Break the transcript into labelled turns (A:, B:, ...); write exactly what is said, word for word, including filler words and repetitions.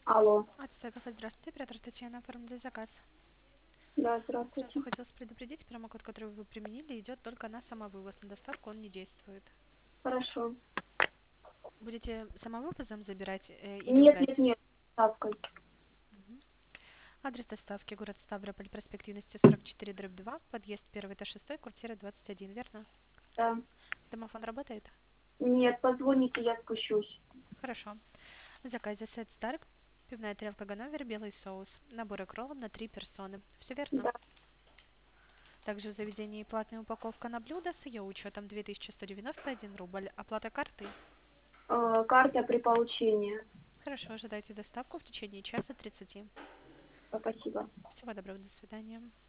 A: Алло.
B: Отстой кафе, здравствуйте, оператор Татьяна, оформили заказ.
A: Да,
B: Сразу
A: здравствуйте.
B: хотелось предупредить, промокод, который вы применили, идет только на самовывоз, на доставку он не действует.
A: Хорошо.
B: Будете самовывозом забирать э, или
A: Нет, нет,
B: являетесь?
A: нет. Ставкой.
B: Мгм. Адрес доставки: город Ставрополь, проспект Юности сорок четыре, дробь два, подъезд первый этаж шестой, квартира двадцать один, верно?
A: Да.
B: Домофон работает?
A: Нет, позвоните, я спущусь.
B: Хорошо. В заказе сет Старк, пивная тарелка Ганновер, белый соус, набор роллов на три персоны. Все верно?
A: Да.
B: Также в заведении платная упаковка на блюдо с ее учетом две тысячи сто девяносто один рубль. Оплата карты.
A: Э, карта при получении.
B: Хорошо, ожидайте доставку в течение часа тридцати.
A: Спасибо.
B: Всего доброго, до свидания.